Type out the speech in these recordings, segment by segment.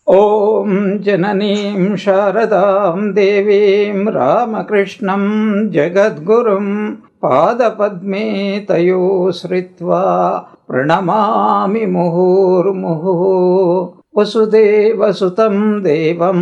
ॐ जननीं शारदां देवीं रामकृष्णं जगद्गुरुं पादपद्मे तयो श्रित्वा प्रणमामि मुहुर्मुहुः। वसुदेवसुतं देवं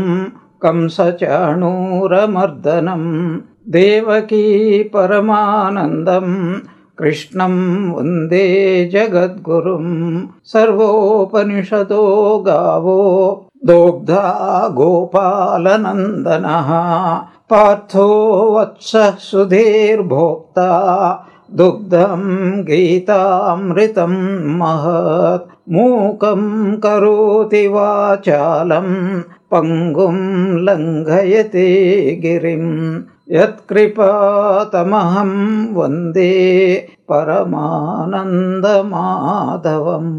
कंसचाणूरमर्दनं देवकी परमानन्दं कृष्णं वन्दे जगद्गुरुं। सर्वोपनिषदो गावो दोग्धा गोपालनन्दनः पार्थो वत्सः सुधीर्भोक्ता दुग्धं गीतामृतं महत्। मूकं करोति वाचालं पङ्गुं लङ्घयते गिरिं यत्कृपातमहं वन्दे परमानन्दमाधवम्.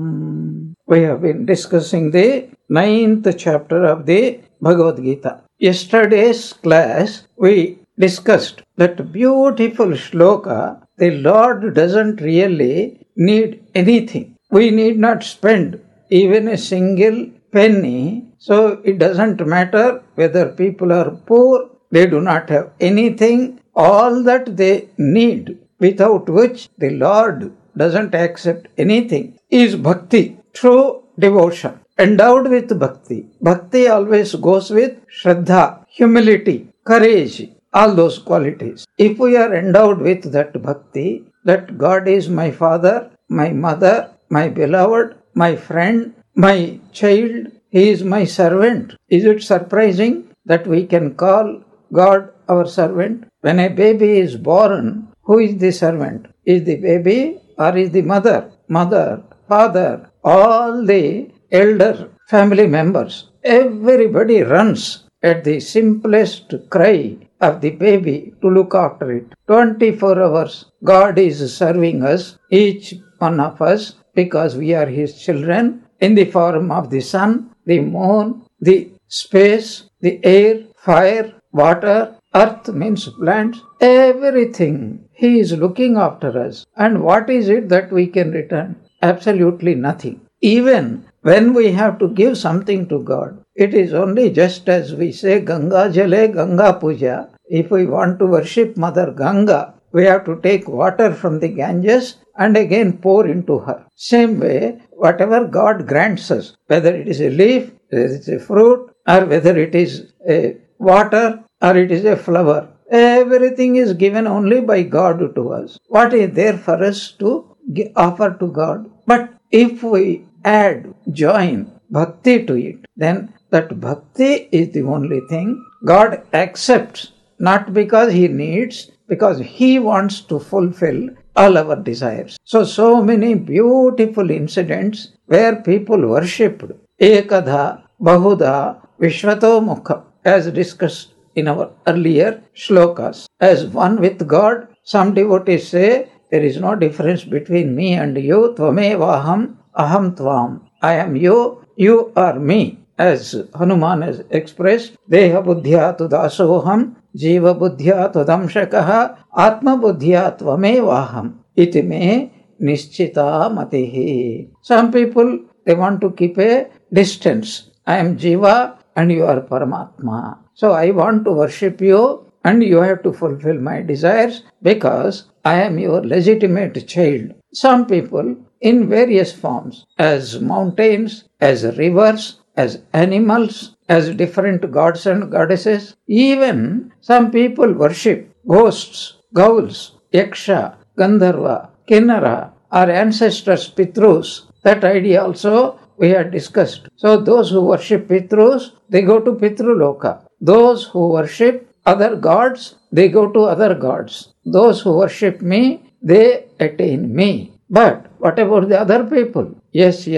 We have been discussing the 9th chapter of the Bhagavad Gita. Yesterday's class we discussed that beautiful shloka. The Lord doesn't really need anything. We need not spend even a single penny. So it doesn't matter whether people are poor, they do not have anything. All that they need, without which the Lord doesn't accept anything, is bhakti, true devotion. Endowed with bhakti. Bhakti always goes with shraddha, humility, courage, all those qualities. If we are endowed with that bhakti, that God is my father, my mother, my beloved, my friend, my child, he is my servant. Is it surprising that we can call God our servant? When a baby is born, who is the servant? Is the baby or is the mother? Mother, father, all the elder family members. Everybody runs at the simplest cry of the baby to look after it. 24 hours God is serving us, each one of us, because we are his children, in the form of the sun, the moon, the space, the air, fire, water, earth means plants, everything. He is looking after us. And what is it that we can return? Absolutely nothing. Even when we have to give something to God, it is only just as we say Ganga Jale Ganga Puja. If we want to worship Mother Ganga, we have to take water from the Ganges and again pour into her. Same way, whatever God grants us, whether it is a leaf, whether it is a fruit, or whether it is a water, or it is a flower, everything is given only by God to us. What is there for us to offer to God? But if we add, join bhakti to it, then that bhakti is the only thing God accepts, not because he needs, because he wants to fulfill all our desires. So many beautiful incidents where people worshipped Ekadha, Bahuda, Vishwato Mukha, as discussed in our earlier shlokas. As one with God, some devotees say, there is no difference between me and you. Tvamevaham, aham tvam. I am you, you are me. As Hanuman has expressed, Deha buddhya tudasoham, Jiva buddhya tudamshakaha, Atma buddhya tvamevaham. Iti me nischita matihi. Some people, they want to keep a distance. I am Jiva and you are Paramatma. So I want to worship you and you have to fulfill my desires because I am your legitimate child. Some people in various forms, as mountains, as rivers, as animals, as different gods and goddesses. Even some people worship ghosts, ghouls, yaksha, gandharva, kinnara, our ancestors, pitrus. That idea also we had discussed. So those who worship pitrus, they go to Pitruloka. Those who worship other gods, they go to other gods. Those who worship me, they attain me. But what about the other people? Yes.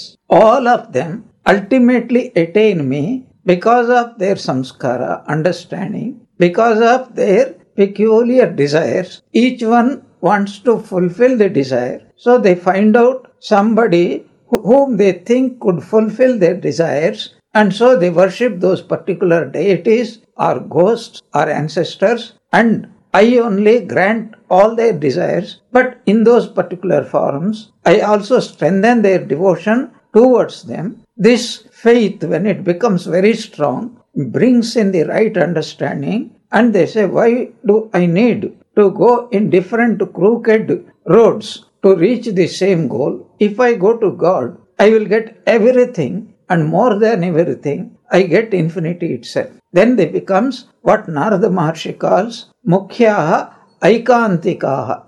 All of them ultimately attain me because of their samskara, understanding, because of their peculiar desires. Each one wants to fulfill the desire. So they find out somebody whom they think could fulfill their desires, and so they worship those particular deities or ghosts or ancestors, and I only grant all their desires, but in those particular forms, I also strengthen their devotion towards them. This faith, when it becomes very strong, brings in the right understanding, and they say, why do I need to go in different crooked roads to reach the same goal? If I go to God, I will get everything, and more than everything, I get infinity itself. Then they becomes what Narada Maharshi calls Mukhyaha Aikantikaha.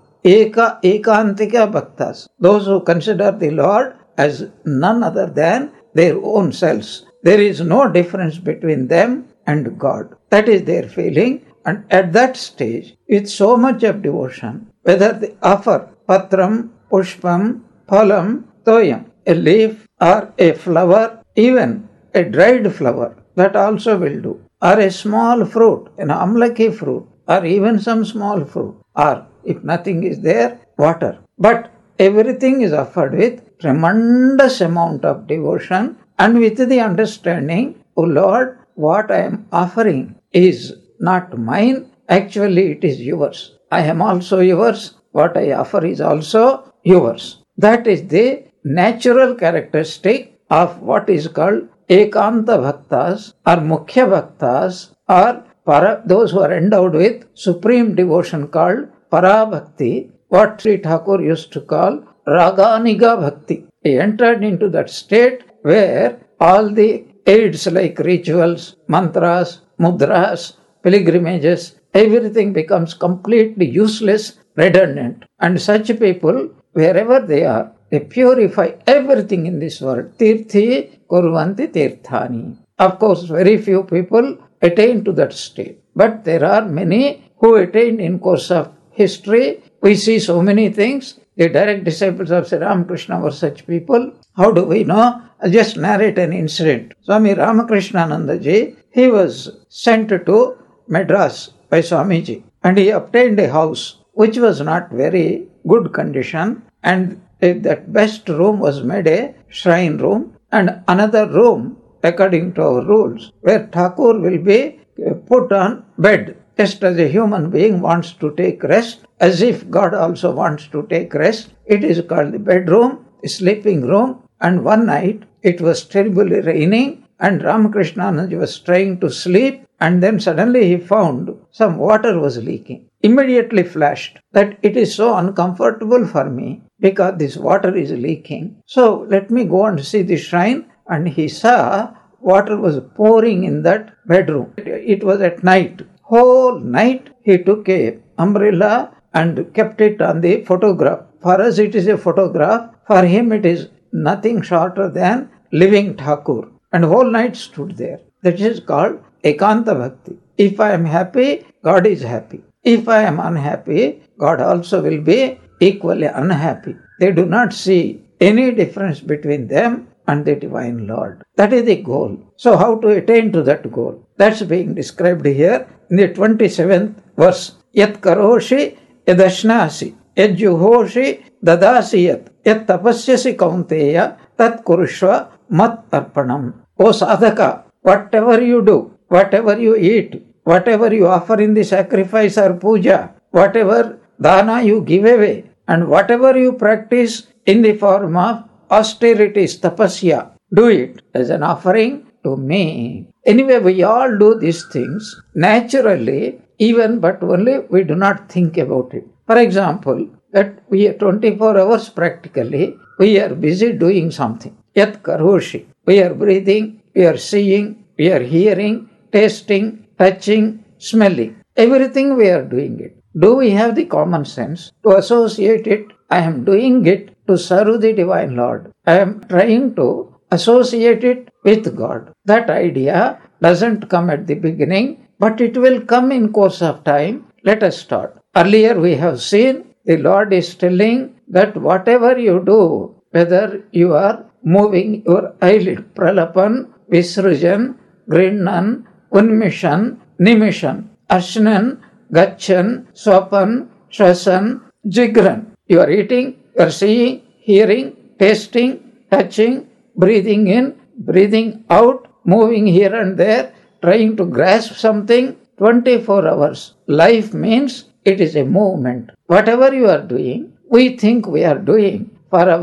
Ekantika Bhaktas. Those who consider the Lord as none other than their own selves. There is no difference between them and God. That is their feeling. And at that stage, with so much of devotion, whether they offer Patram, Pushpam, Phalam, Toyam, a leaf or a flower, even a dried flower, that also will do. Or a small fruit, an amlaki fruit, or even some small fruit, or if nothing is there, water. But everything is offered with tremendous amount of devotion and with the understanding, oh Lord, what I am offering is not mine, actually it is yours. I am also yours, what I offer is also yours. That is the natural characteristic of what is called Ekanta Bhaktas or Mukhya Bhaktas, or those who are endowed with supreme devotion called Parabhakti, what Sri Thakur used to call Raganiga Bhakti. He entered into that state where all the aids like rituals, mantras, mudras, pilgrimages, everything becomes completely useless, redundant. And such people, wherever they are, they purify everything in this world. Tirthi kurvanti tirthani. Of course, very few people attain to that state. But there are many who attain in course of history. We see so many things. The direct disciples of Sri Ramakrishna were such people. How do we know? I'll just narrate an incident. Swami Ramakrishnanandaji, he was sent to Madras by Swamiji, and he obtained a house which was not very good condition, and that best room was made a shrine room, and another room, according to our rules, where Thakur will be put on bed, just as a human being wants to take rest, as if God also wants to take rest. It is called the bedroom, the sleeping room. And one night it was terribly raining, and Ramakrishnanandaji was trying to sleep, and then suddenly he found some water was leaking. Immediately flashed that it is so uncomfortable for me because this water is leaking. So let me go and see the shrine. And he saw water was pouring in that bedroom. It was at night. Whole night he took a umbrella and kept it on the photograph. For us it is a photograph. For him it is nothing shorter than living Thakur. And whole night stood there. That is called Ekanta Bhakti. If I am happy, God is happy. If I am unhappy, God also will be equally unhappy. They do not see any difference between them and the Divine Lord. That is the goal. So how to attain to that goal? That's being described here in the 27th verse. Yat karoshi yadashnasi yad juhoshi dadasi yat tapasyasi kaunteya tat kurushva mat arpanam. O sadhaka, whatever you do, whatever you eat, whatever you offer in the sacrifice or puja, whatever dana you give away, and whatever you practice in the form of austerities, tapasya, do it as an offering to me. Anyway, we all do these things naturally, even but only we do not think about it. For example, that we are 24 hours practically, we are busy doing something. Yat karoshi. We are breathing, we are seeing, we are hearing, tasting, touching, smelling. Everything we are doing it. Do we have the common sense to associate it? I am doing it to serve the Divine Lord. I am trying to associate it with God. That idea doesn't come at the beginning, but it will come in course of time. Let us start. Earlier we have seen the Lord is telling that whatever you do, whether you are moving your eyelid, pralapan, visrujan, grinnan, unmishan, nimishan, ashnan, gachan, swapan, shwasan, jigran. You are eating, you are seeing, hearing, tasting, touching, breathing in, breathing out, moving here and there, trying to grasp something 24 hours. Life means it is a movement. Whatever you are doing, we think we are doing for our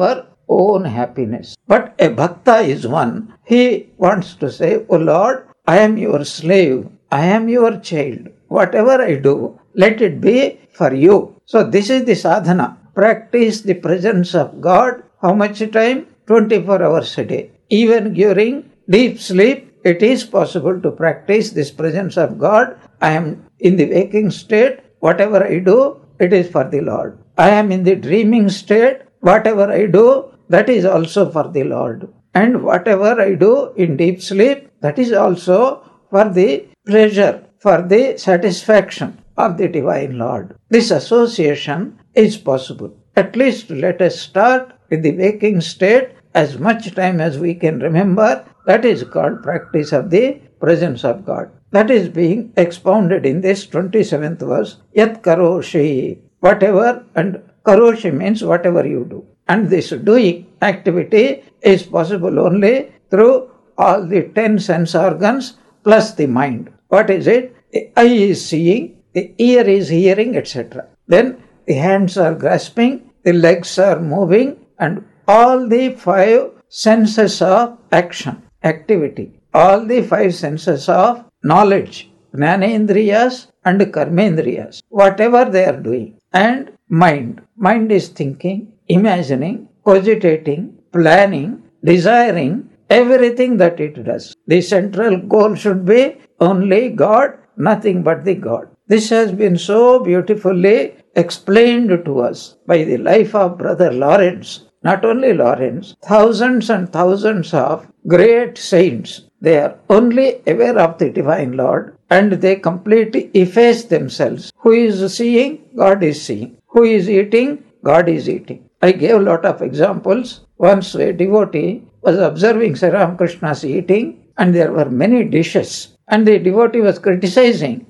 own happiness. But a bhakta is one. He wants to say, "O Lord, I am your slave. I am your child. Whatever I do, let it be for you." So this is the sadhana. Practice the presence of God. How much time? 24 hours a day. Even during deep sleep, it is possible to practice this presence of God. I am in the waking state. Whatever I do, it is for the Lord. I am in the dreaming state. Whatever I do, that is also for the Lord. And whatever I do in deep sleep, that is also for the pleasure, for the satisfaction of the Divine Lord. This association is possible. At least let us start with the waking state as much time as we can remember. That is called practice of the presence of God. That is being expounded in this 27th verse. Yat karoshi, whatever, and karoshi means whatever you do. And this doing activity is possible only through all the 10 sense organs plus the mind. What is it? The eye is seeing, the ear is hearing, etc. Then the hands are grasping, the legs are moving, and all the 5 senses of action, activity, all the 5 senses of knowledge, jnanendriyas and karmendriyas, whatever they are doing, and mind. Mind is thinking, imagining, cogitating, planning, desiring, everything that it does. The central goal should be only God, nothing but the God. This has been so beautifully explained to us by the life of Brother Lawrence. Not only Lawrence, thousands and thousands of great saints, they are only aware of the Divine Lord and they completely efface themselves. Who is seeing? God is seeing. Who is eating? God is eating. I gave a lot of examples. Once a devotee was observing Sri Ramakrishna's eating and there were many dishes and the devotee was criticizing,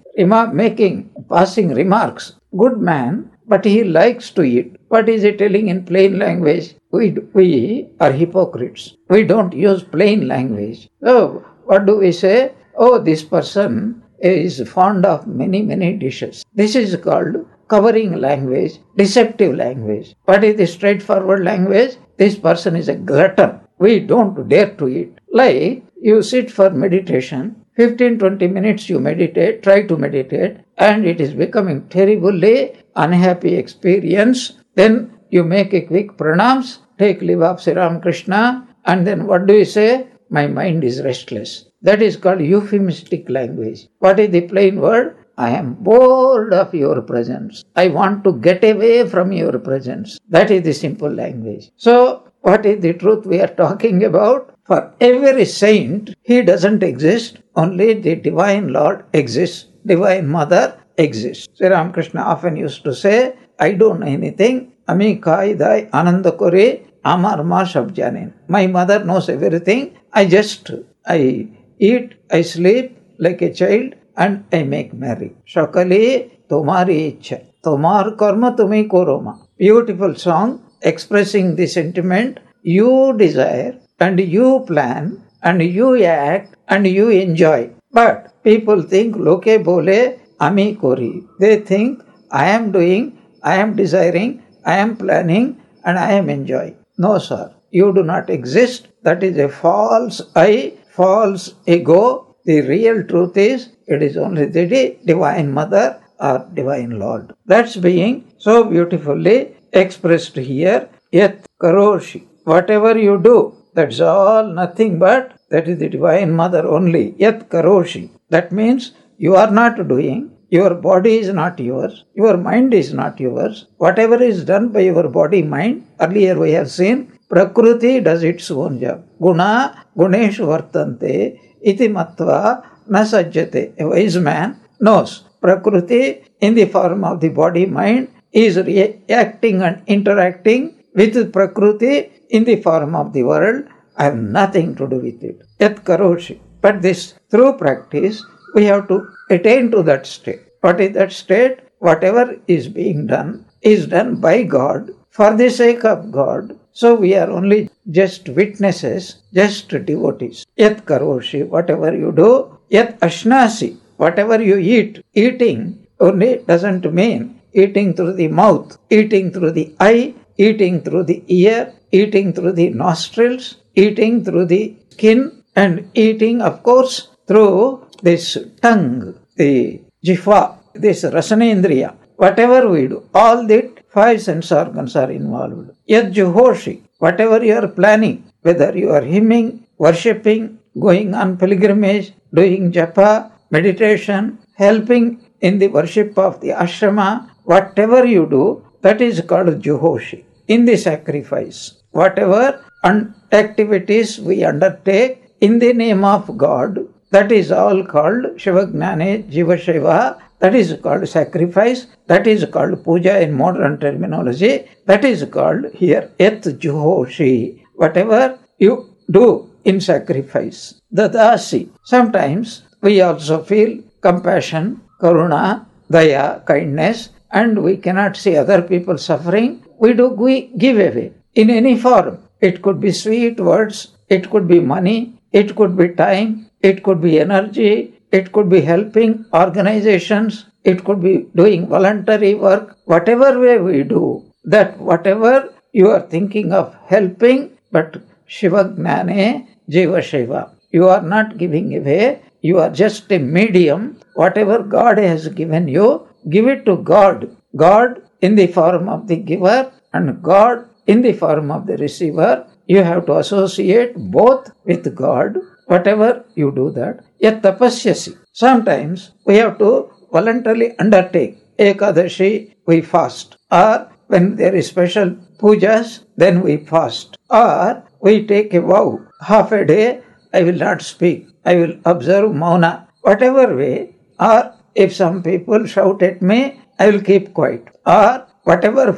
passing remarks. Good man, but he likes to eat. What is he telling in plain language? We are hypocrites. We don't use plain language. So, what do we say? Oh, this person is fond of many, many dishes. This is called covering language, deceptive language. What is the straightforward language? This person is a glutton. We don't dare to eat. Like you sit for meditation, 15-20 minutes you meditate, try to meditate, and it is becoming terribly unhappy experience. Then you make a quick pranams, take leave of Sri Ramakrishna, and then what do you say? My mind is restless. That is called euphemistic language. What is the plain word? I am bored of your presence. I want to get away from your presence. That is the simple language. So, what is the truth we are talking about? For every saint, he doesn't exist. Only the Divine Lord exists. Divine Mother exists. Sri Ramakrishna often used to say, I don't know anything. Ami kai dai ananda kore amar ma sab janen. My mother knows everything. I eat, I sleep like a child, and I make merry. Shakali tomari ichha. Tomar karma tumi koroma. Beautiful song expressing the sentiment. You desire and you plan and you act and you enjoy. But people think loke bole ami kori. They think I am doing, I am desiring, I am planning and I am enjoying. No sir, you do not exist. That is a false I, false ego. The real truth is, it is only the Divine Mother or Divine Lord. That's being so beautifully expressed here. Yat karoshi. Whatever you do, that's all nothing but that is the Divine Mother only. Yat karoshi. That means you are not doing. Your body is not yours. Your mind is not yours. Whatever is done by your body, mind, earlier we have seen, Prakriti does its own job. Guna, guneshu vartante, iti matva na sajjate. A wise man knows Prakriti in the form of the body, mind is reacting and interacting with Prakriti in the form of the world. I have nothing to do with it. Yat karoshi. But this, through practice, we have to attain to that state. What is that state? Whatever is being done is done by God, for the sake of God. So we are only just witnesses, just devotees. Yat karoshi, whatever you do. Yat ashnasi, whatever you eat. Eating only doesn't mean eating through the mouth, eating through the eye, eating through the ear, eating through the nostrils, eating through the skin, and eating, of course, through this tongue, the jihva, this rasanendriya. Whatever we do, all the 5 sense organs are involved. Yad juhoshi, whatever you are planning, whether you are hymning, worshipping, going on pilgrimage, doing japa, meditation, helping in the worship of the ashrama, whatever you do, that is called juhoshi. In the sacrifice, whatever activities we undertake in the name of God, that is all called Shivagnane Jiva Shiva. That is called sacrifice. That is called puja in modern terminology. That is called here Yat Juhoshi. Whatever you do in sacrifice. Dadasi. Sometimes we also feel compassion, karuna, daya, kindness, and we cannot see other people suffering. We give away in any form. It could be sweet words, it could be money, it could be time, it could be energy, it could be helping organizations, it could be doing voluntary work. Whatever way we do, that whatever you are thinking of helping, but Shivagnane Jiva Shiva. You are not giving away, you are just a medium. Whatever God has given you, give it to God. God in the form of the giver and God in the form of the receiver. You have to associate both with God. Whatever you do that. Yat tapasyasi. Sometimes we have to voluntarily undertake. Ekadashi, we fast. Or when there is special pujas, then we fast. Or we take a vow. Half a day, I will not speak. I will observe mauna. Whatever way. Or if some people shout at me, I will keep quiet. Or whatever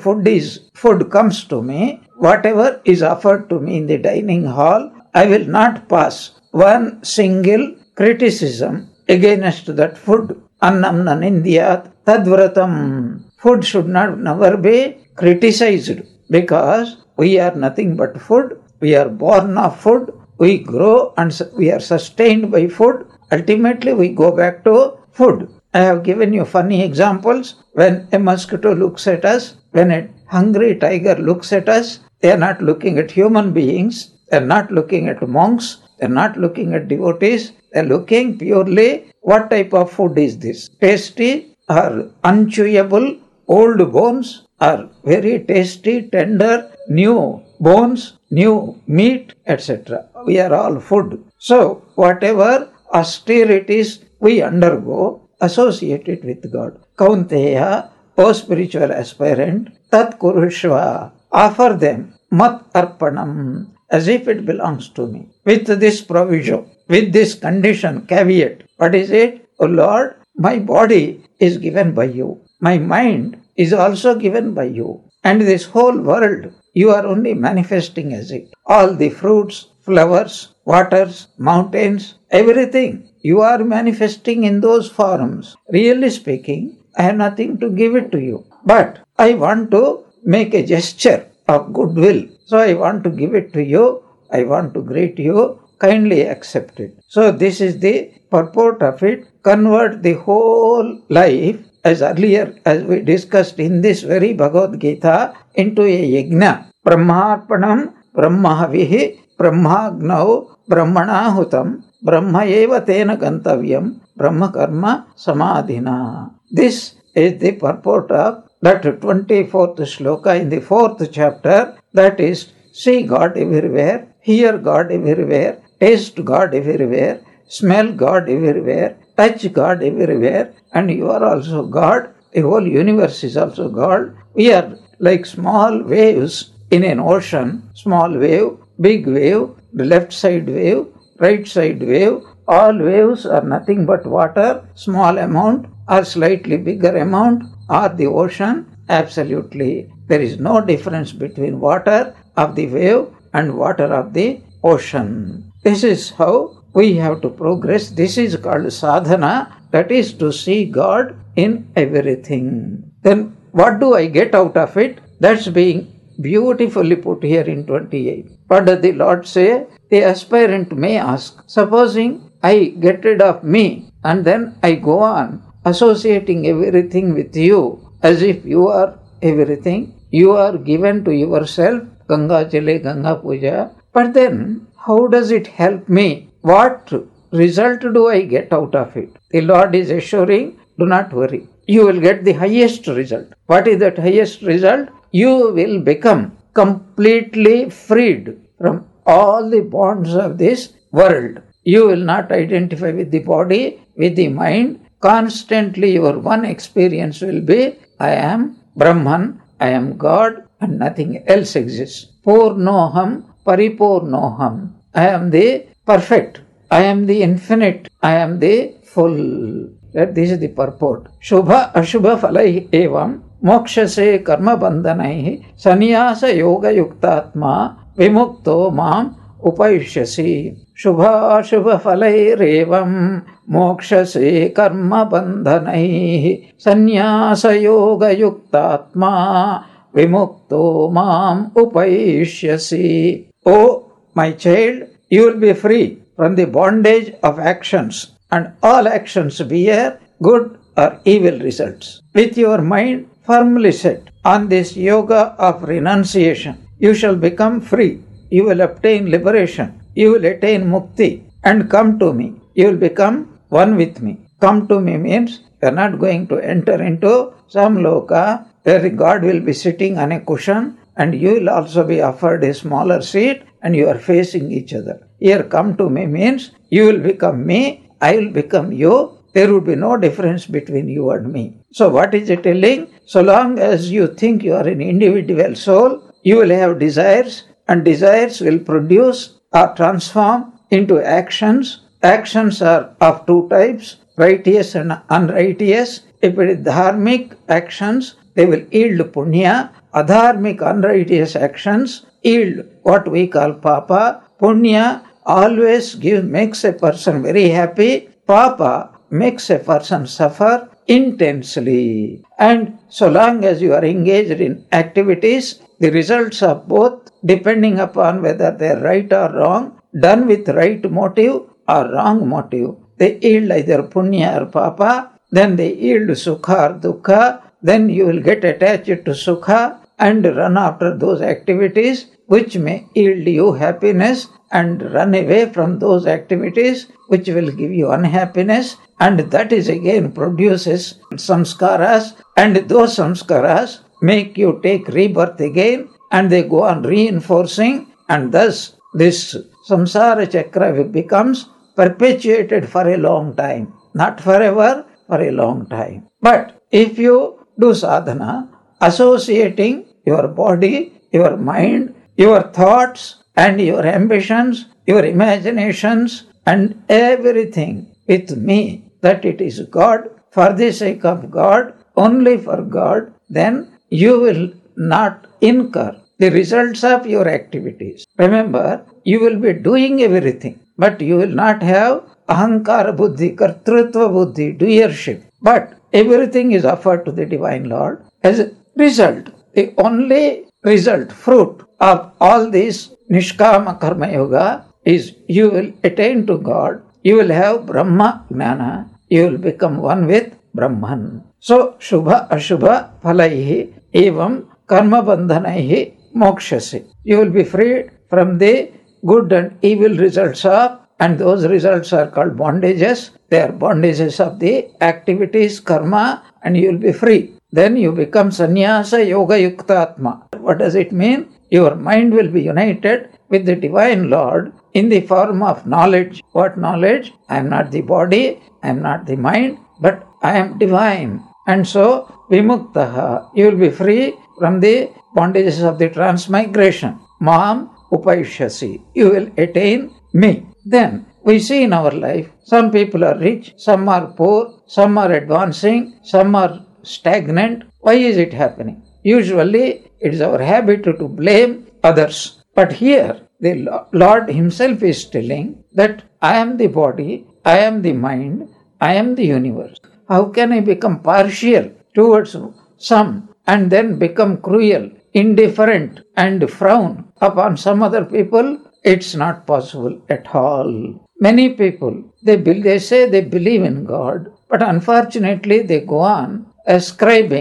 food comes to me, whatever is offered to me in the dining hall, I will not pass one single criticism against that food. Annam nanindiyat tadvratam. Food should never be criticized because we are nothing but food. We are born of food. We grow and we are sustained by food. Ultimately, we go back to food. I have given you funny examples. When a mosquito looks at us, when a hungry tiger looks at us, they are not looking at human beings. They are not looking at monks. They are not looking at devotees. They are looking purely what type of food is this. Tasty or unchewable, old bones or very tasty, tender, new bones, new meat, etc. We are all food. So, whatever austerities we undergo, associate it with God. Kaunteya, O spiritual aspirant, tat kurushva, offer them mat arpanam, as if it belongs to me. With this provision, with this condition, caveat. What is it? O Lord, my body is given by you. My mind is also given by you. And this whole world, you are only manifesting as it. All the fruits, flowers, waters, mountains, everything. You are manifesting in those forms. Really speaking, I have nothing to give it to you. But I want to make a gesture of goodwill. So I want to give it to you. I want to greet you. Kindly accept it. So this is the purport of it. Convert the whole life, as earlier as we discussed in this very Bhagavad Gita, into a yajna. Brahmarpanam, Brahmahavihi, Brahmagnau, Brahmanahutam, Brahmayeva tena gantavyam, Brahma karma samadhina. This is the purport of that 24th shloka in the 4th chapter. That is, see God everywhere, hear God everywhere, taste God everywhere, smell God everywhere, touch God everywhere, and you are also God. The whole universe is also God. We are like small waves in an ocean. Small wave, big wave, the left side wave, right side wave. All waves are nothing but water, small amount or slightly bigger amount, or the ocean. Absolutely, there is no difference between water of the wave and water of the ocean. This is how we have to progress. This is called sadhana, that is to see God in everything. Then what do I get out of it? That's being beautifully put here in 28. What does the Lord say? The aspirant may ask, supposing I get rid of me and then I go on associating everything with you as if you are everything. You are given to yourself Ganga Jale, Ganga Puja. But then, how does it help me? What result do I get out of it? The Lord is assuring, do not worry. You will get the highest result. What is that highest result? You will become completely freed from all the bonds of this world. You will not identify with the body, with the mind. Constantly your one experience will be, I am Brahman, I am God, and nothing else exists. Purnoham, Paripurnoham. I am the perfect. I am the infinite. I am the full. This is the purport. Shubha Ashubha Falai Evam Mokshase Karma Bandhanai Sanyasa Yoga Yuktatma Vimukto Mam Upayushyasi. Shubha Ashubha Falai Revam Mokshase Karma Bandhanai Sanyasa Yoga Yuktatma Vimukto Mam Upayushyasi. O my child, you will be free from the bondage of actions, and all actions bear good or evil results. With your mind firmly set on this yoga of renunciation, you shall become free. You will obtain liberation. You will attain mukti and come to me. You will become one with me. Come to me means you are not going to enter into some loka where God will be sitting on a cushion and you will also be offered a smaller seat and you are facing each other. Here, come to me means you will become me, I will become you. There would be no difference between you and me. So what is it telling? So long as you think you are an individual soul, you will have desires, and desires will produce or transform into actions. Actions are of two types, righteous and unrighteous. If it is dharmic actions, they will yield punya. Adharmic, unrighteous actions yield what we call papa. Punya always makes a person very happy. Papa makes a person suffer intensely. And so long as you are engaged in activities, the results of both, depending upon whether they are right or wrong, done with right motive or wrong motive, they yield either punya or papa. Then they yield sukha or dukkha. Then you will get attached to sukha and run after those activities which may yield you happiness, and run away from those activities which will give you unhappiness, and that is again produces samskaras, and those samskaras make you take rebirth again, and they go on reinforcing, and thus this samsara chakra becomes perpetuated for a long time, not forever, for a long time. But if you do sadhana, associating your body, your mind, your thoughts and your ambitions, your imaginations and everything with me, that it is God, for the sake of God, only for God, then you will not incur the results of your activities. Remember, you will be doing everything, but you will not have ahankara buddhi, kartrutva buddhi, doership. But everything is offered to the Divine Lord as a result. The only result, fruit of all this Nishkama Karma Yoga is you will attain to God, you will have Brahma Gnana, you will become one with Brahman. So, Shubha Ashubha Phalaihi Evam Karma Bandhanaihi Mokshasi. You will be freed from the good and evil results of, and those results are called bondages. They are bondages of the activities, karma, and you will be free. Then you become Sannyasa Yoga Yuktatma. What does it mean? Your mind will be united with the Divine Lord in the form of knowledge. What knowledge? I am not the body, I am not the mind, but I am divine. And so, Vimuktaha, you will be free from the bondages of the transmigration. Mam Upayushyasi, you will attain me. Then, we see in our life, some people are rich, some are poor, some are advancing, some are stagnant. Why is it happening? Usually, it is our habit to blame others. But here, the Lord Himself is telling that I am the body, I am the mind, I am the universe. How can I become partial towards some and then become cruel, indifferent and frown upon some other people? It's not possible at all. Many people, they say they believe in God, but unfortunately they go on ascribing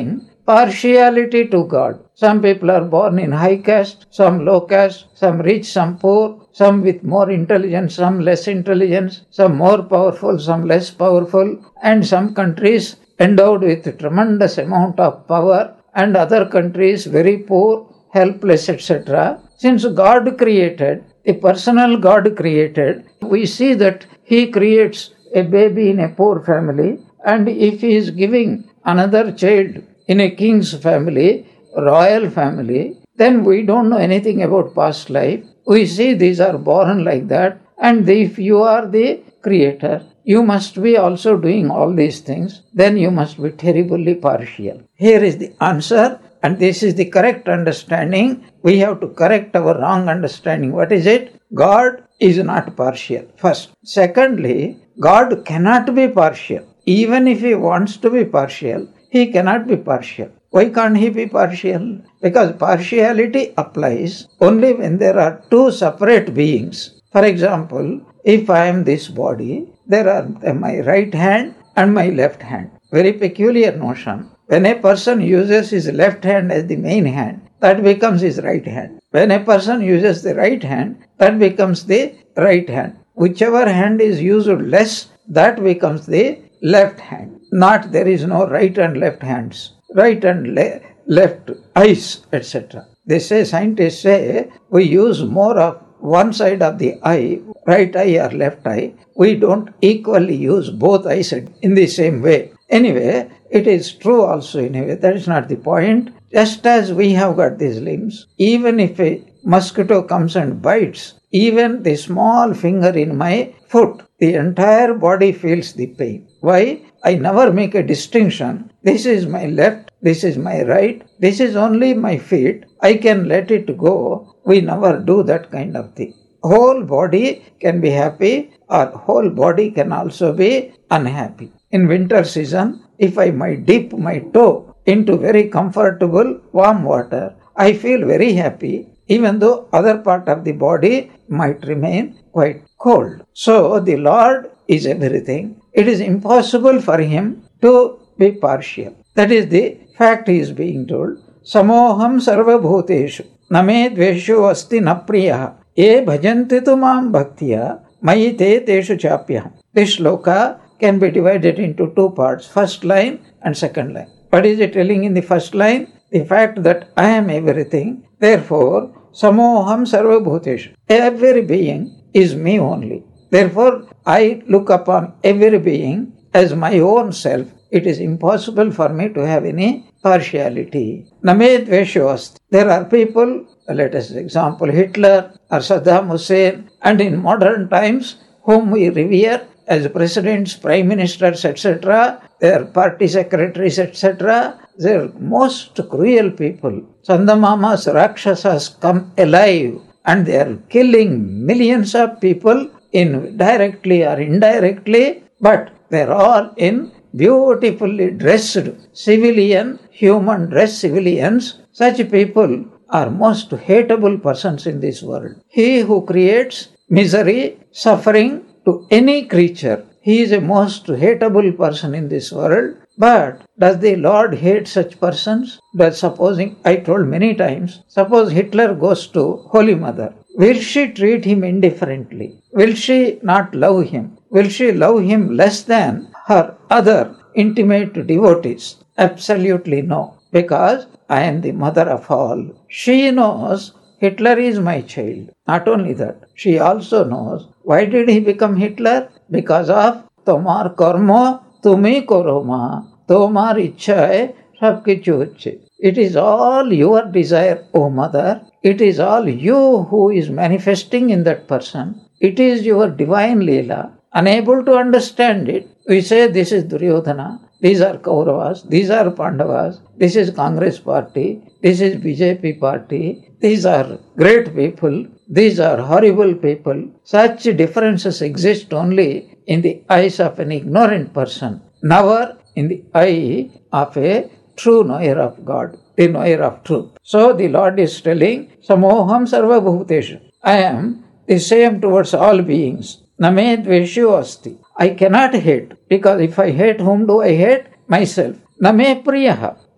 partiality to God. Some people are born in high caste, some low caste, some rich, some poor, some with more intelligence, some less intelligence, some more powerful, some less powerful, and some countries endowed with tremendous amount of power, and other countries very poor, helpless, etc. Since God created, the personal God created, we see that He creates a baby in a poor family, and if He is giving another child in a king's family, royal family, then we don't know anything about past life. We see these are born like that, and if you are the creator, you must be also doing all these things, then you must be terribly partial. Here is the answer, and this is the correct understanding. We have to correct our wrong understanding. What is it? God is not partial, first. Secondly, God cannot be partial. Even if He wants to be partial, He cannot be partial. Why can't He be partial? Because partiality applies only when there are two separate beings. For example, if I am this body, there are my right hand and my left hand. Very peculiar notion. When a person uses his left hand as the main hand, that becomes his right hand. When a person uses the right hand, that becomes the right hand. Whichever hand is used less, that becomes the left hand. Not there is no right and left hands, right and left eyes, etc. They say, scientists say, we use more of one side of the eye, right eye or left eye. We don't equally use both eyes in the same way. Anyway, it is true also in a way. That is not the point. Just as we have got these limbs, even if a mosquito comes and bites, even the small finger in my foot, the entire body feels the pain. Why? I never make a distinction. This is my left, this is my right, this is only my feet. I can let it go. We never do that kind of thing. Whole body can be happy, or whole body can also be unhappy. In winter season, if I might dip my toe into very comfortable warm water, I feel very happy, even though other part of the body might remain quite cold. So the Lord is everything. It is impossible for Him to be partial. That is the fact He is being told. Samoham sarva bhuteshu name dvesho asti na priya ye bhajanti tu mam bhaktiya mayi te teshu chapyaham. This shloka can be divided into two parts, first line and second line. What is it telling in the first line? The fact that I am everything. Therefore, samoham sarva bhuteshu. Every being is me only. Therefore, I look upon every being as my own self. It is impossible for me to have any partiality. Name dvesho asti. There are people, let us example Hitler or Saddam Hussein, and in modern times whom we revere as presidents, prime ministers, etc., their party secretaries, etc., they are most cruel people. Chandamamas, Rakshasas come alive, and they are killing millions of people directly or indirectly, but they are all in beautifully dressed civilian, human dressed civilians. Such people are most hateable persons in this world. He who creates misery, suffering to any creature, he is a most hateable person in this world. But does the Lord hate such persons? Supposing, I told many times, suppose Hitler goes to Holy Mother. Will she treat him indifferently? Will she not love him? Will she love him less than her other intimate devotees? Absolutely no. Because I am the mother of all. She knows Hitler is my child. Not only that, she also knows why did he become Hitler? Because of Tomar karma tumi koroma. Tomar ichha hai sabki chuche. It is all your desire, O mother. It is all you who is manifesting in that person. It is your divine Leela. Unable to understand it, we say this is Duryodhana, these are Kauravas, these are Pandavas, this is Congress party, this is BJP party, these are great people, these are horrible people. Such differences exist only in the eyes of an ignorant person, never in the eye of a true knower of God, the knower of truth. So the Lord is telling, Samoham sarva bhuteshu. I am the same towards all beings. Name dvesho asti. I cannot hate, because if I hate, whom do I hate? Myself. Name priyaha.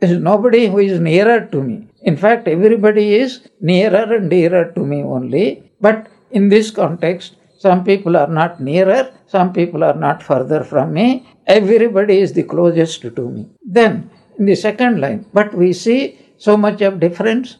There is nobody who is nearer to me. In fact, everybody is nearer and dearer to me only. But in this context, some people are not nearer, some people are not further from me. Everybody is the closest to me. Then, in the second line, but we see so much of difference.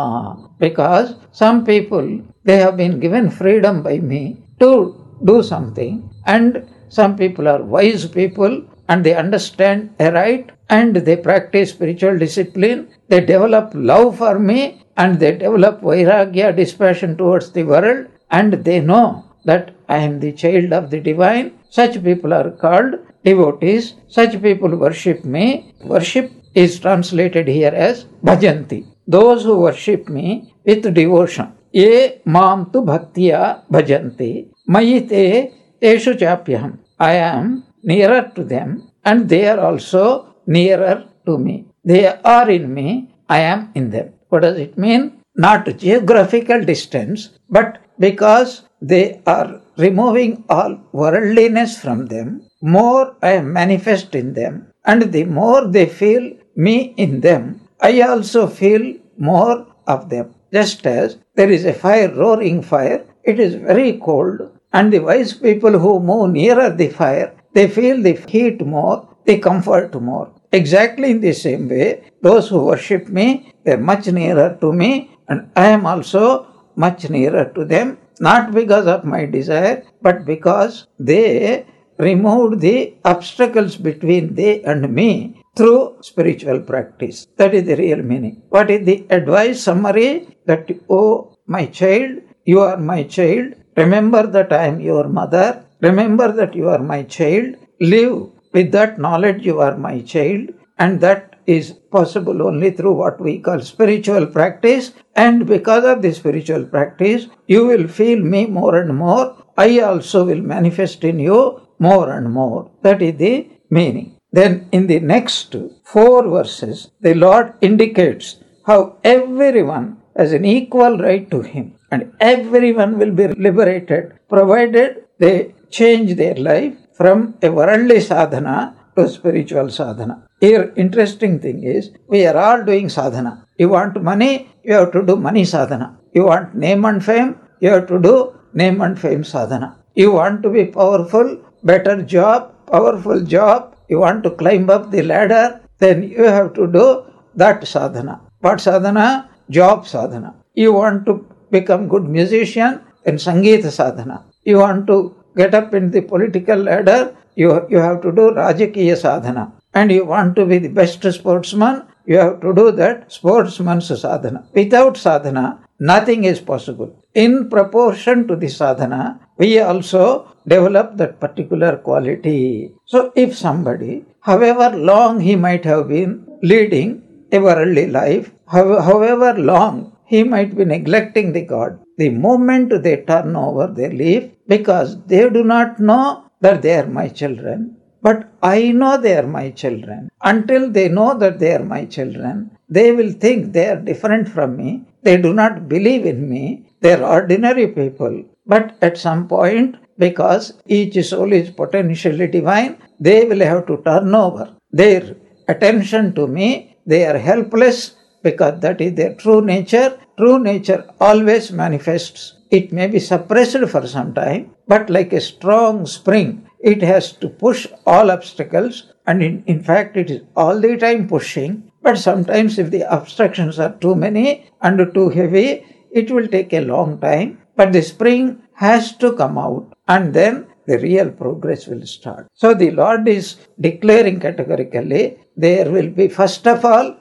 Because some people, they have been given freedom by me to do something, and some people are wise people and they understand aright and they practice spiritual discipline. They develop love for me and they develop vairagya, dispassion towards the world, and they know that I am the child of the divine. Such people are called devotees. Such people worship me. Worship is translated here as bhajanti. Those who worship me with devotion. Ye mam tu bhaktiya bhajanti. Mayite teshu chapyaham. I am nearer to them and they are also nearer to me. They are in me, I am in them. What does it mean? Not geographical distance, but because they are removing all worldliness from them, more I am manifest in them, and the more they feel me in them, I also feel more of them. Just as there is a fire, roaring fire, it is very cold, and the wise people who move nearer the fire, they feel the heat more, they comfort more. Exactly in the same way, those who worship me, they are much nearer to me, and I am also much nearer to them, not because of my desire, but because they removed the obstacles between they and me through spiritual practice. That is the real meaning. What is the advice summary? That, oh my child, you are my child. Remember that I am your mother. Remember that you are my child. Live with that knowledge you are my child. And that is possible only through what we call spiritual practice. And because of the spiritual practice, you will feel me more and more. I also will manifest in you more and more. That is the meaning. Then in the next 4 verses, the Lord indicates how everyone has an equal right to Him. And everyone will be liberated, provided they change their life from a worldly sadhana to spiritual sadhana. Here, interesting thing is, we are all doing sadhana. You want money, you have to do money sadhana. You want name and fame, you have to do name and fame sadhana. You want to be powerful, better job, powerful job, you want to climb up the ladder, then you have to do that sadhana. What sadhana? Job sadhana. You want to become good musician, then Sangeeta sadhana. You want to get up in the political ladder, you have to do Rajakiya sadhana. And you want to be the best sportsman, you have to do that sportsman's sadhana. Without sadhana, nothing is possible. In proportion to the sadhana, we also develop that particular quality. So if somebody, however long he might have been leading a worldly life, however long he might be neglecting the God, the moment they turn over their leaf, because they do not know that they are my children, but I know they are my children. Until they know that they are my children, they will think they are different from me. They do not believe in me. They are ordinary people. But at some point, because each soul is potentially divine, they will have to turn over their attention to me. They are helpless because that is their true nature. True nature always manifests. It may be suppressed for some time, but like a strong spring, it has to push all obstacles, and in fact it is all the time pushing. But sometimes if the obstructions are too many and too heavy, it will take a long time. But the spring has to come out, and then the real progress will start. So the Lord is declaring categorically, there will be first of all,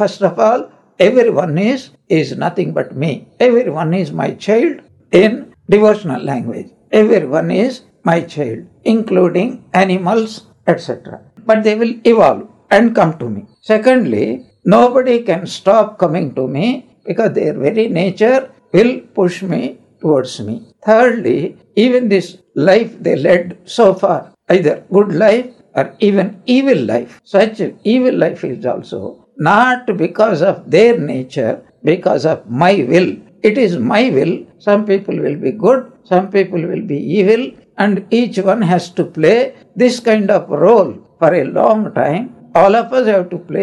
everyone is nothing but me. Everyone is my child in devotional language. Everyone is my child, including animals, etc. But they will evolve and come to me. Secondly, nobody can stop coming to me because their very nature will push me towards me. Thirdly, even this life they led so far, either good life or even evil life, such evil life is also not because of their nature, because of my will. It is my will. Some people will be good, some people will be evil, and each one has to play this kind of role for a long time. All of us have to play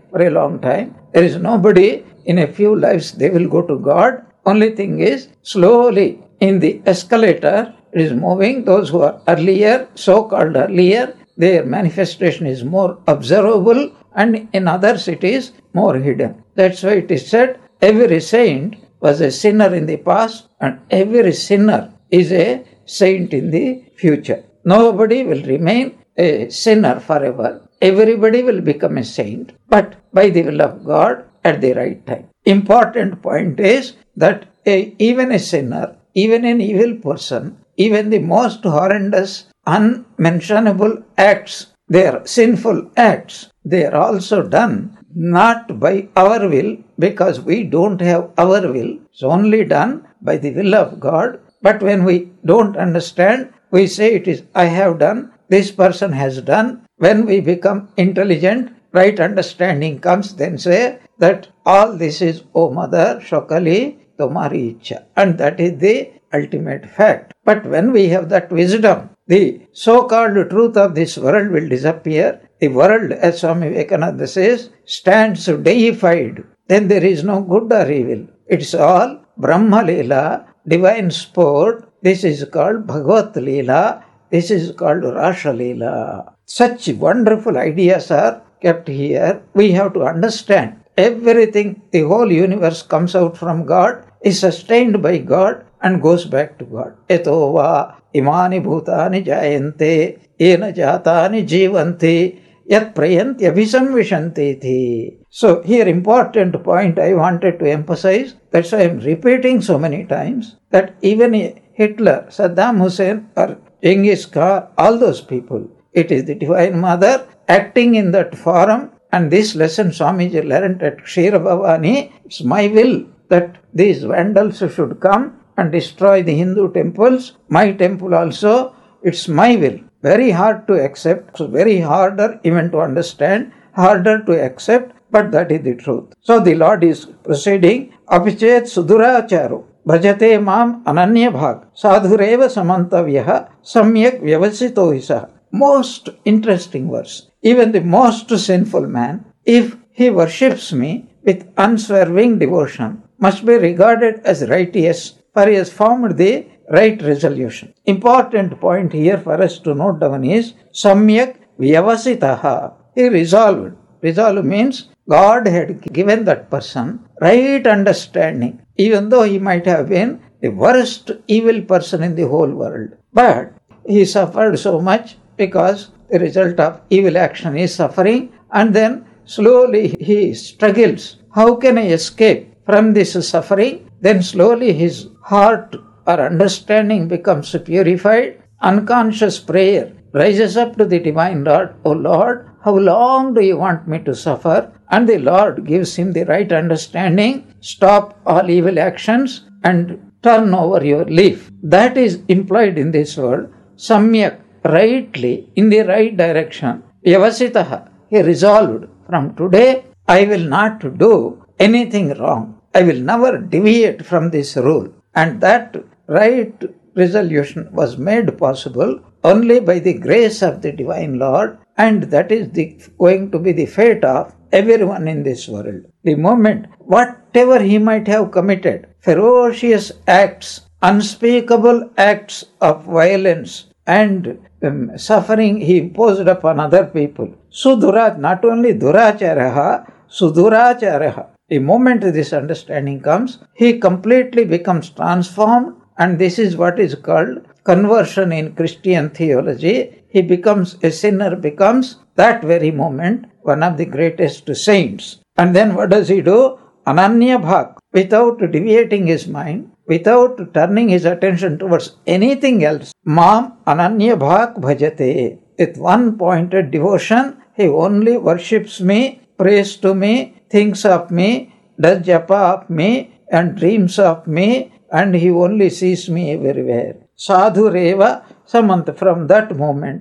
for a long time. There is nobody, in a few lives they will go to God. Only thing is, slowly in the escalator, it is moving. Those who are earlier, so-called earlier, their manifestation is more observable, and in others it is more hidden. That's why it is said, every saint was a sinner in the past, and every sinner is a saint in the future. Nobody will remain a sinner forever. Everybody will become a saint, but by the will of God at the right time. Important point is that even a sinner, even an evil person, even the most horrendous, unmentionable acts, they are sinful acts, they are also done not by our will, because we don't have our will. It's only done by the will of God. But when we don't understand, we say it is I have done, this person has done. When we become intelligent, right understanding comes, then say that all this is, O Mother, Shokali, Tomari Icha. And that is the ultimate fact. But when we have that wisdom, the so-called truth of this world will disappear. The world, as Swami Vivekananda says, stands deified. Then there is no good or evil. It's all Brahma Leela, divine sport. This is called Bhagavat Leela. This is called Rasha Leela. Such wonderful ideas are kept here. We have to understand everything, the whole universe comes out from God, is sustained by God, and goes back to God. Eto va imani bhutani jayante ena jatani jivanti yat prayanti abhisamvishanti thi. So here important point I wanted to emphasize, that's why I am repeating so many times, that even Hitler, Saddam Hussein or Genghis Khan, all those people, it is the Divine Mother acting in that forum, and this lesson Swamiji learned at Kshira Bhavani. It's my will that these Vandals should come and destroy the Hindu temples. My temple also, it's my will. Very hard to accept, very harder even to understand, harder to accept, but that is the truth. So the Lord is proceeding, Apichet Suduracharo, Bhajate Mam Ananya Bhag, Sadhureva Samantavyaha, Samyak Vyavasito Hisa. Most interesting verse. Even the most sinful man, if he worships me with unswerving devotion, must be regarded as righteous, for he has formed the right resolution. Important point here for us to note down is Samyak Vyavasitaha. He resolved. Resolve means God had given that person right understanding, even though he might have been the worst evil person in the whole world. But he suffered so much because the result of evil action is suffering, and then slowly he struggles. How can I escape from this suffering? Then slowly his heart or understanding becomes purified. Unconscious prayer rises up to the Divine Lord. O Lord, how long do you want me to suffer? And the Lord gives him the right understanding. Stop all evil actions and turn over your leaf. That is implied in this word. Samyak, rightly, in the right direction. Vyavasitaha, he resolved, from today I will not do anything wrong. I will never deviate from this rule. And that right resolution was made possible only by the grace of the Divine Lord, and that is going to be the fate of everyone in this world. The moment, whatever he might have committed, ferocious acts, unspeakable acts of violence and suffering he imposed upon other people. Sudura, not only duracharaha, suduracharaha. The moment this understanding comes, he completely becomes transformed, and this is what is called conversion in Christian theology. He becomes a sinner, becomes that very moment one of the greatest saints. And then what does he do? Ananya Bhak, without deviating his mind, without turning his attention towards anything else. Mam Ananya Bhak Bhajate. With one pointed devotion, he only worships me, prays to me, thinks of me, does japa of me, and dreams of me, and he only sees me everywhere. Sadhu Reva Samant. From that moment,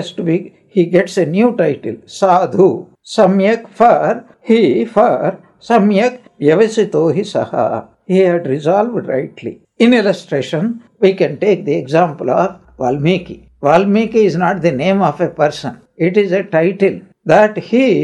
he gets a new title. Sadhu. Samyak, for Samyak Vyavasito hi saha. He had resolved rightly. In illustration, we can take the example of Valmiki. Valmiki is not the name of a person. It is a title that he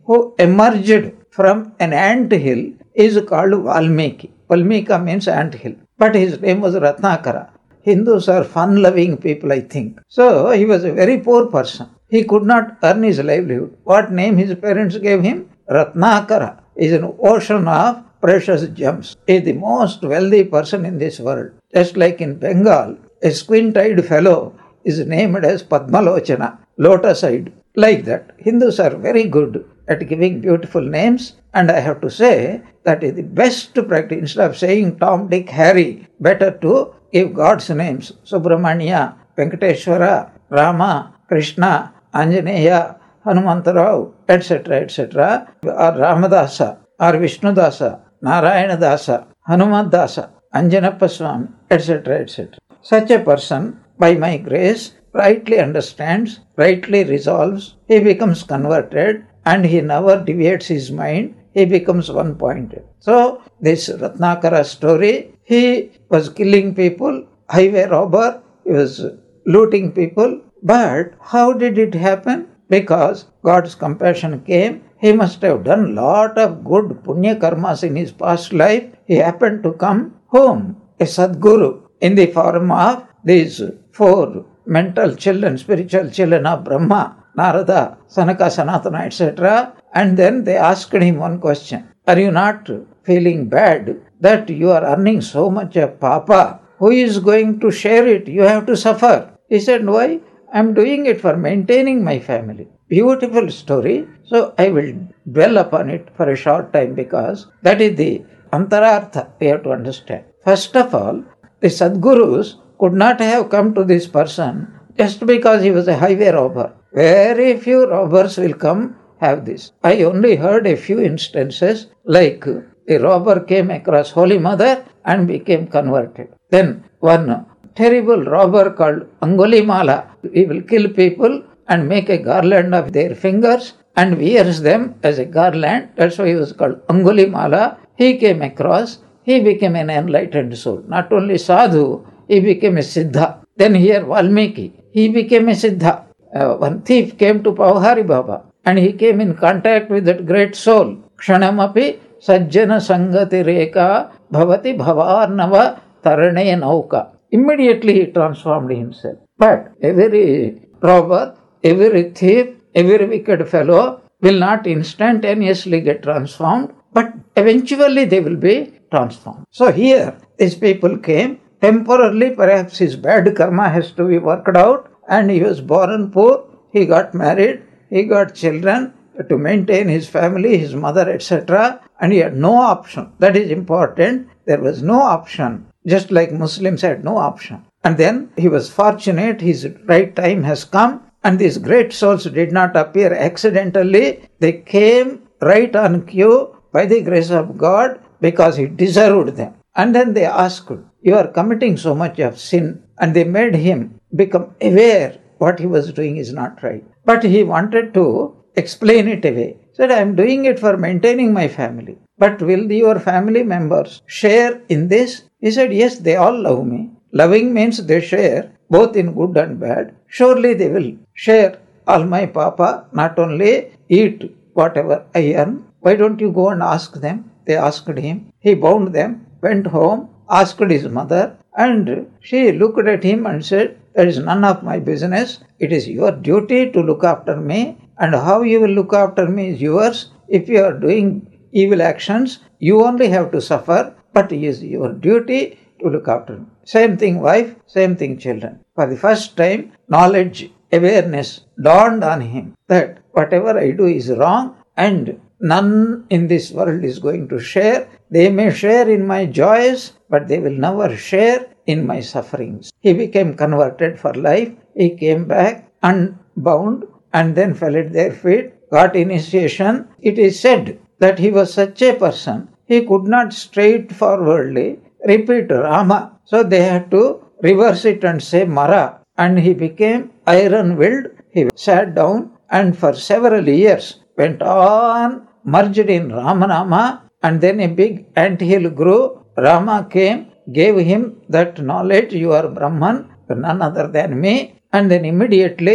who emerged from an ant hill is called Valmiki. Valmika means ant hill. But his name was Ratnakara. Hindus are fun-loving people, I think. So he was a very poor person. He could not earn his livelihood. What name his parents gave him? Ratnakara. Is an ocean of precious gems. He is the most wealthy person in this world. Just like in Bengal, a squint-eyed fellow is named as Padmalochana, lotus-eyed. Like that. Hindus are very good at giving beautiful names, and I have to say that is the best practice. Instead of saying Tom, Dick, Harry, better to give God's names. Subramanya, Venkateshwara, Rama, Krishna, Anjaneya, Hanumantarao, etc., etc., or Ramadasa, or Vishnudasa, Narayanadasa, Hanumadasa, Anjanappa Swami, etc., etc. Such a person, by my grace, rightly understands, rightly resolves, he becomes converted, and he never deviates his mind, he becomes one-pointed. So, this Ratnakara story, he was killing people, highway robber, he was looting people, but how did it happen? Because God's compassion came. He must have done lot of good punya karmas in his past life. He happened to come home, a Sadguru, in the form of these 4 mental children, spiritual children of Brahma, Narada, Sanaka, Sanatana, etc. And then they asked him one question. Are you not feeling bad that you are earning so much of papa? Who is going to share it? You have to suffer. He said, why? I am doing it for maintaining my family. Beautiful story. So I will dwell upon it for a short time because that is the antarartha we have to understand. First of all, the Sadgurus could not have come to this person just because he was a highway robber. Very few robbers will come have this. I only heard a few instances like a robber came across Holy Mother and became converted. Then one terrible robber called Angulimala, he will kill people and make a garland of their fingers and wears them as a garland. That's why he was called Angulimala. He came across, he became an enlightened soul. Not only sadhu, he became a siddha. Then here Valmiki, he became a siddha. One thief came to Pauhari Baba and he came in contact with that great soul. Kshanamapi sajjana sangati reka bhavati bhavarnava tarane nauka. Immediately he transformed himself. But every robber, every thief, every wicked fellow will not instantaneously get transformed, but eventually they will be transformed. So here, these people came, temporarily perhaps his bad karma has to be worked out, and he was born poor, he got married, he got children to maintain his family, his mother, etc. And he had no option. That is important. There was no option. Just like Muslims had no option. And then he was fortunate, his right time has come, and these great souls did not appear accidentally. They came right on cue by the grace of God because he deserved them. And then they asked, you are committing so much of sin. And they made him become aware what he was doing is not right. But he wanted to explain it away. He said, I am doing it for maintaining my family. But will your family members share in this? He said, yes, they all love me. Loving means they share, both in good and bad. Surely they will share all my papa, not only eat whatever I earn. Why don't you go and ask them? They asked him. He bound them, went home, asked his mother, and she looked at him and said, that is none of my business. It is your duty to look after me, and how you will look after me is yours. If you are doing evil actions, you only have to suffer, but it is your duty to look after me. Same thing wife, same thing children. For the first time, knowledge, awareness dawned on him that whatever I do is wrong and none in this world is going to share. They may share in my joys, but they will never share in my sufferings. He became converted for life. He came back unbound and then fell at their feet, got initiation. It is said that he was such a person, he could not straightforwardly repeat Rama. So they had to reverse it and say Mara. And he became iron-willed. He sat down and for several years went on, merged in Ramanama, and then a big anthill grew. Rama came, gave him that knowledge, you are Brahman, none other than me. And then immediately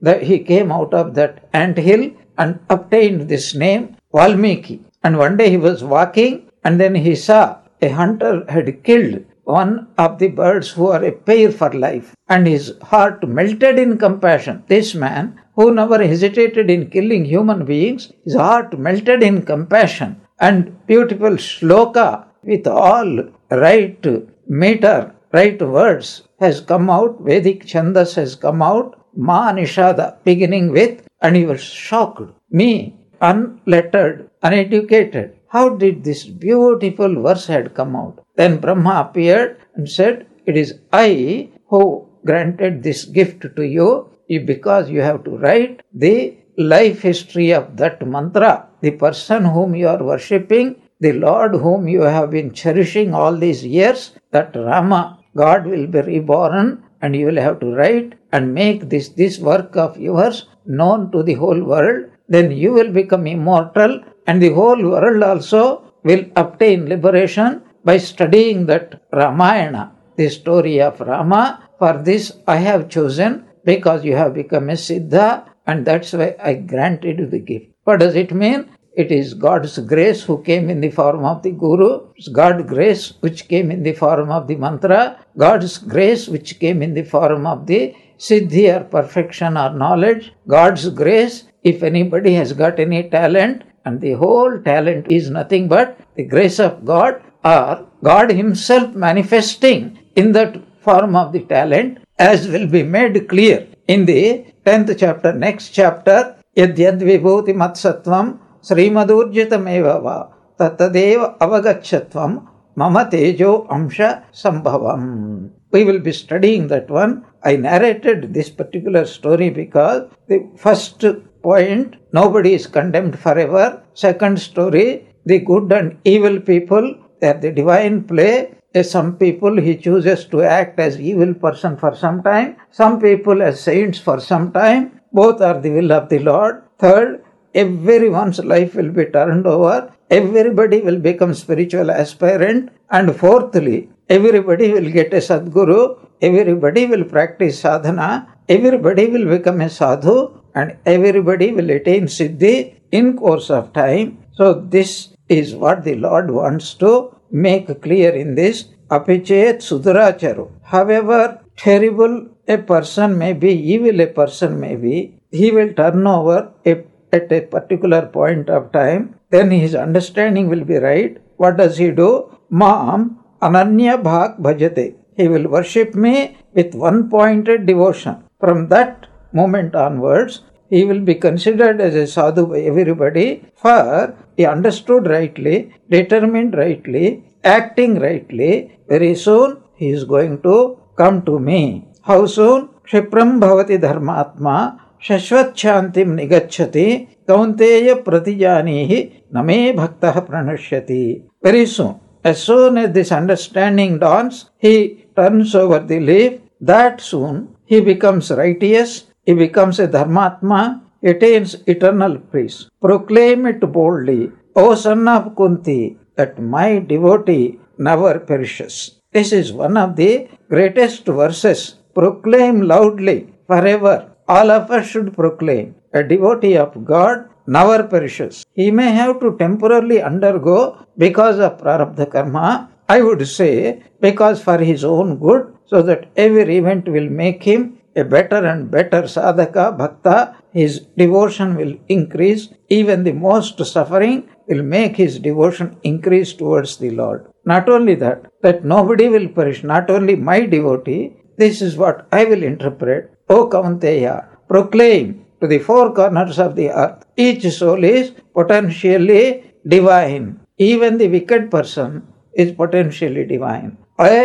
that he came out of that ant hill and obtained this name, Valmiki. And one day he was walking, and then he saw a hunter had killed one of the birds who are a pair for life, and his heart melted in compassion. This man, who never hesitated in killing human beings, his heart melted in compassion, and beautiful shloka with all right meter, right words has come out, Vedic Chandas has come out, Ma Nishada beginning with, and he was shocked. Me, unlettered, uneducated, how did this beautiful verse had come out? Then Brahma appeared and said, it is I who granted this gift to you because you have to write the life history of that mantra. The person whom you are worshipping, the Lord whom you have been cherishing all these years, that Rama, God will be reborn, and you will have to write and make this work of yours known to the whole world. Then you will become immortal, and the whole world also will obtain liberation by studying that Ramayana, the story of Rama. For this I have chosen, because you have become a Siddha, and that's why I granted you the gift. What does it mean? It is God's grace who came in the form of the Guru, it's God's grace which came in the form of the mantra, God's grace which came in the form of the Siddhi or perfection or knowledge, God's grace if anybody has got any talent, and the whole talent is nothing but the grace of God, or God Himself manifesting in that form of the talent, as will be made clear in the 10th chapter, next chapter, Yadyad Vibhuti Matsattvam Srimadurjitameva va Tattadeva Avagachatvam Mama Tejo Amsha Sambhavam. We will be studying that one. I narrated this particular story because the first point, nobody is condemned forever. Second story, the good and evil people, they are the divine play. Some people He chooses to act as evil person for some time, some people as saints for some time. Both are the will of the Lord. Third, everyone's life will be turned over. Everybody will become spiritual aspirant. And fourthly, everybody will get a Sadguru. Everybody will practice sadhana. Everybody will become a sadhu. And everybody will attain Siddhi in course of time. So this is what the Lord wants to make clear in this. Apichet Sudaracharu. However terrible a person may be, evil a person may be, he will turn over at a particular point of time. Then his understanding will be right. What does he do? Maam Ananya Bhak Bhajate. He will worship me with one-pointed devotion. From that moment onwards, he will be considered as a sadhu by everybody, for he understood rightly, determined rightly, acting rightly. Very soon he is going to come to me. How soon? Kshipram bhavati dharmatma shashvat shantim nigacchati kaunteya pratijanihi name bhaktah pranashyati. Very soon. As soon as this understanding dawns, he turns over the leaf. That soon he becomes righteous. He becomes a dharmatma, attains eternal peace. Proclaim it boldly, O son of Kunti, that my devotee never perishes. This is one of the greatest verses. Proclaim loudly, forever. All of us should proclaim. A devotee of God never perishes. He may have to temporarily undergo because of prarabdha karma, I would say, because for his own good, so that every event will make him a better and better sadhaka, bhakta. His devotion will increase. Even the most suffering will make his devotion increase towards the Lord. Not only that nobody will perish, not only my devotee. This is what I will interpret. O Kaunteya, proclaim to the four corners of the earth. Each soul is potentially divine. Even the wicked person is potentially divine.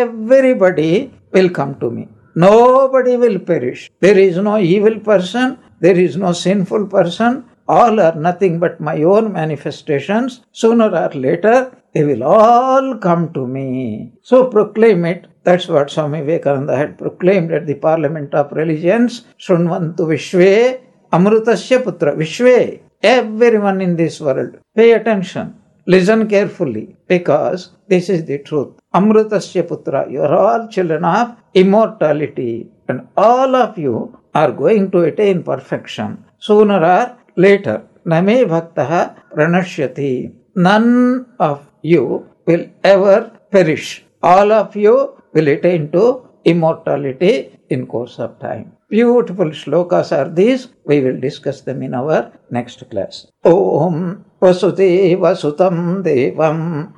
Everybody will come to me. Nobody will perish. There is no evil person. There is no sinful person. All are nothing but my own manifestations. Sooner or later, they will all come to me. So proclaim it. That's what Swami Vivekananda had proclaimed at the Parliament of Religions. Shrunvantu Vishve Amrutasya Putra. Vishve. Everyone in this world. Pay attention. Listen carefully, because this is the truth. Amrutasya Putra. You are all children of immortality. And all of you are going to attain perfection sooner or later. Name bhaktaha pranashyati. None of you will ever perish. All of you will attain to immortality in course of time. Beautiful shlokas are these. We will discuss them in our next class. Om Vasudeva Sutam Devam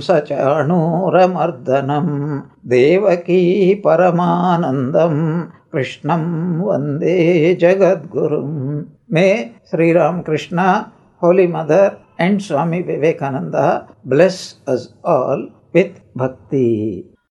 Kamsachanuramardanam Devaki Paramanandam Krishnam Vande Jagadgurum. May Sri Ram Krishna, Holy Mother and Swami Vivekananda bless us all with bhakti.